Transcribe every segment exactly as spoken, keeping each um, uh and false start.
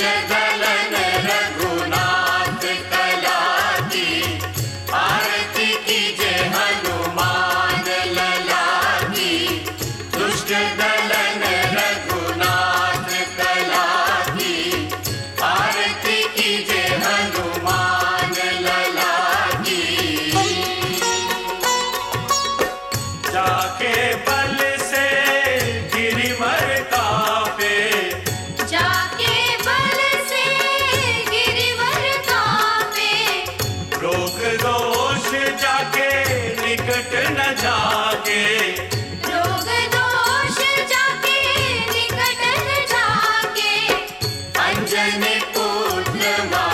दलन रघुनाथ कला की, आरती कीजे हनुमान लला की। दुष्ट दलन रघुनाथ कला की, आरती कीजे हनुमान लला की। जाके बल से गिरिवर कापे, जाके बल से गिरिवर कापे। रोग दोष जाके निकट न जाके, रोग दोष जाके निकट न जाके। अंजनी पुत्र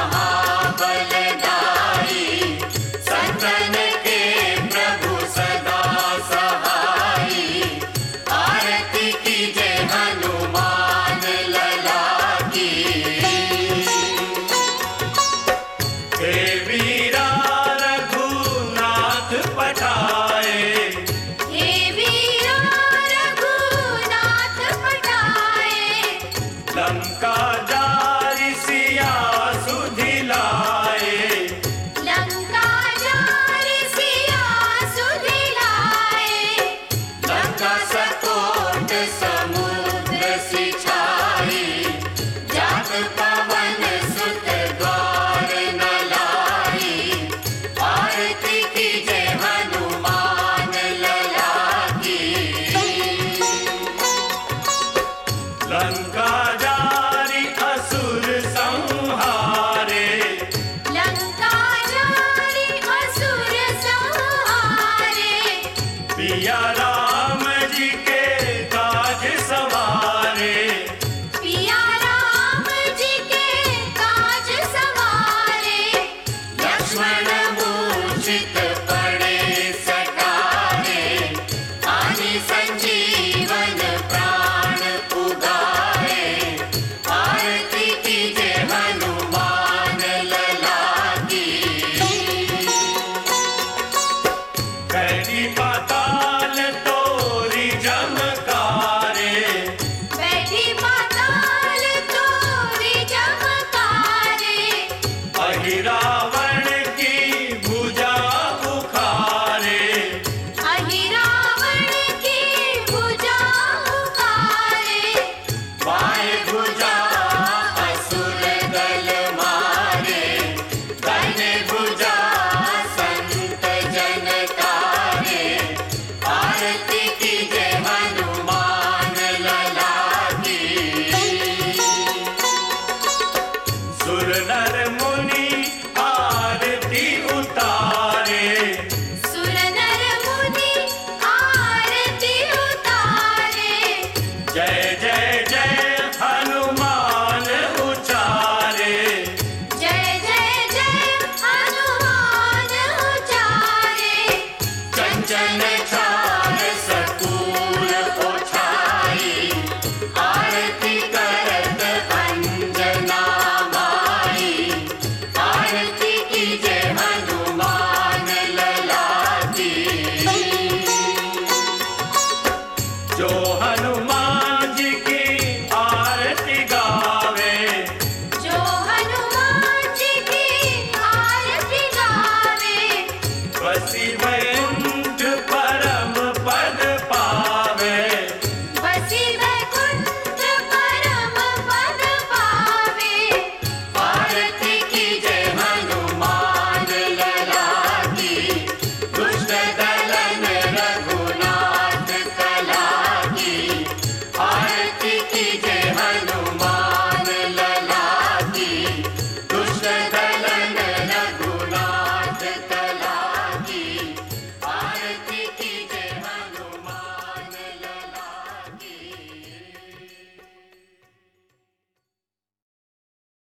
महाबलदाई, संतन के प्रभु सदा सहाई। आरती कीजे हनुमान लला की। हे वीरा रघुनाथ पठाए, हे वीरा रघुनाथ पठाए। लंका जा